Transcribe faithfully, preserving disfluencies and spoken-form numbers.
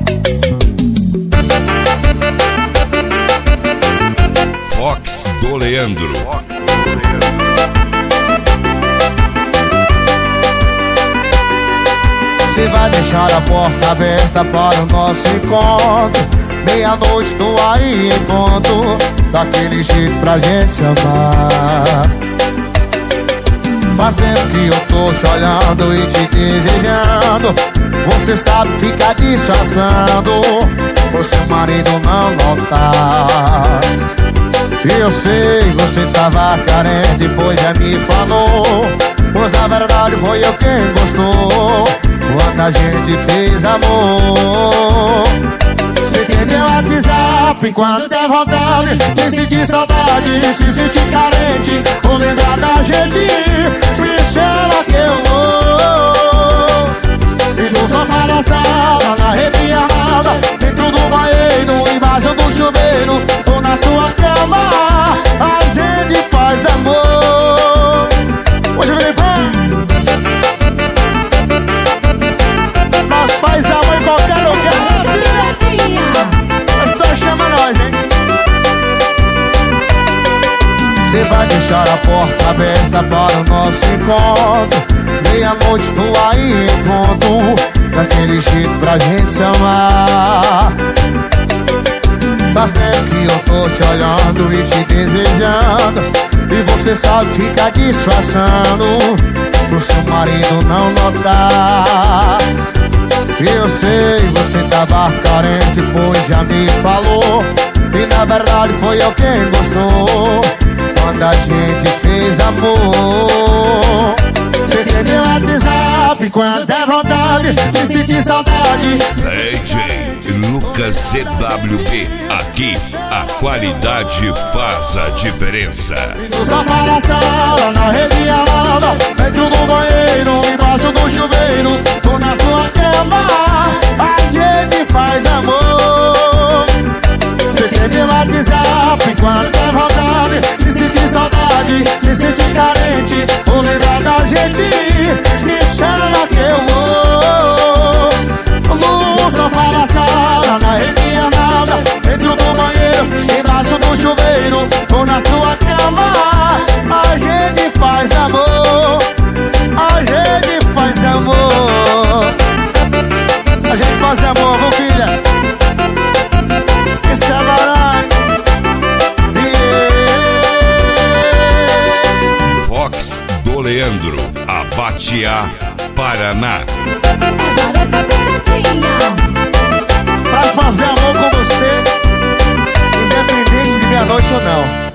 Fox do Leandro. Você vai deixar a porta aberta para o nosso encontro. Meia-noite tô aí em ponto, daquele jeito pra gente se amar. Faz tempo que eu tô te olhando e te desejando. Você sabe ficar disfarçando, por seu marido não notar. E eu sei, você tava carente, pois já me falou. Pois na verdade foi eu quem gostou, quando a gente fez amor. Você tem meu WhatsApp quando der vontade, se sentir saudade, se sentir carente, ou lembrar da gente, me chama que eu vou. E no sofá da sala, na rede armada, dentro do banheiro, embaixo do chuveiro, ou na sua cama, a gente faz amor. Hoje eu virei fã. Nós faz amor em qualquer lugar. É só chama nós, hein? Você vai deixar a porta aberta para o nosso encontro. Meia-noite tô aí em ponto, daquele jeito pra gente se amar. Faz tempo que eu tô te olhando e te desejando, e você sabe ficar disfarçando, pro seu marido não notar. Eu sei, você tava carente, pois já me falou. E na verdade foi eu quem gostou, quando a gente fez amor. Você tem meu WhatsApp quando der vontade, se sentir saudade. D J Lucas Z W B, aqui a qualidade faz a diferença. No sofá da sala, na rede armada, dentro do banheiro, embaixo do chuveiro, ou na sua cama, a gente faz amor. Você tem meu WhatsApp quando der vontade, se sentir saudade, se sentir carente, ou lembrar da gente, me chama que eu vou. No sofá da sala, na rede armada, dentro do banheiro, embaixo do chuveiro, ou na sua cama, a gente faz amor. A gente faz amor. A gente faz amor, viu, filha? Esse é barulho. Yeah. Fox do Leandro, Abatiá, Paraná. Pra fazer amor com você, independente de meia-noite ou não.